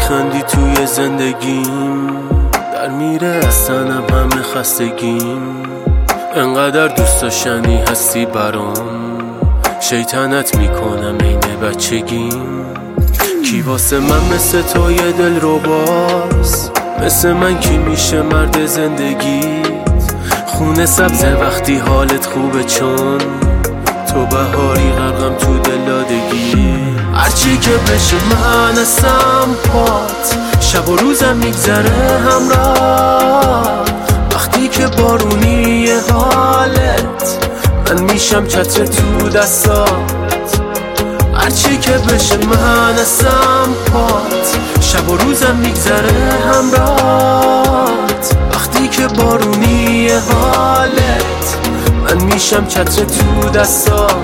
میخندی توی زندگیم، در میره از تنم همه خستگیم. انقدر دوست داشتنی هستی برام، شیطنت میکنم عین بچگیم. کی واسه من مثل تو یه دل رو باز، مثل من کی میشه مرد زندگیت؟ خونه سبز وقتی حالت خوبه، چون تو بهاری غرقم تو دلادگی. هرچی که بشه من هستم پات، شب و روزم میگذره همراه. وقتی که بارونی حالت، من میشم چتر تو دستات. هرچی که بشه من هستم پات، شب و روزم میگذره همراهت. وقتی که بارونی حالت، من میشم چتر تو دستات.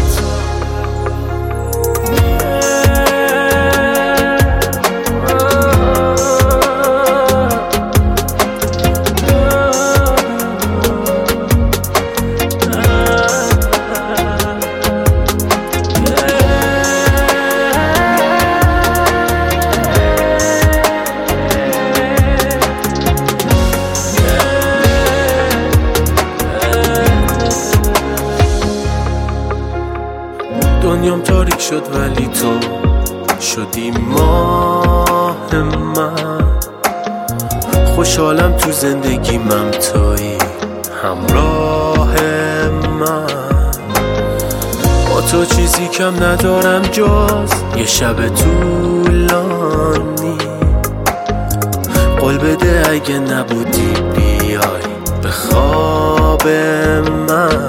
دنیام تاریک شد ولی تو شدی ماه من. خوشحالم تو زندگیمم تویی همراه من. با تو چیزی کم ندارم جز یه شب طولانی. قول بده اگه نبودی بیای به خواب من.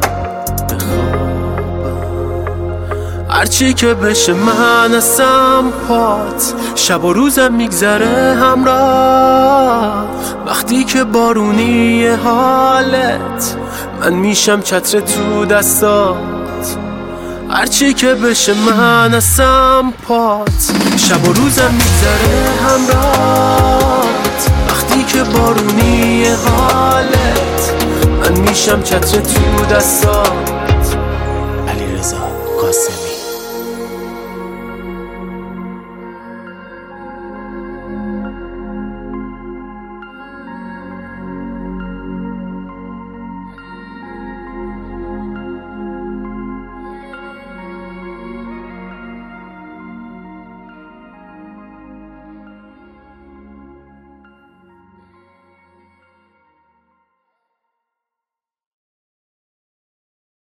هرچی که بشه من هستم پات، شب و روزم میگذره همراه. وقتی که بارونی حالت، من میشم چتر تو دستات. هرچی که بشه من هستم پات، شب و روزم میگذره همراهت. وقتی که بارونی حالت، من میشم چتر تو دستات. علیرضا قاسمی.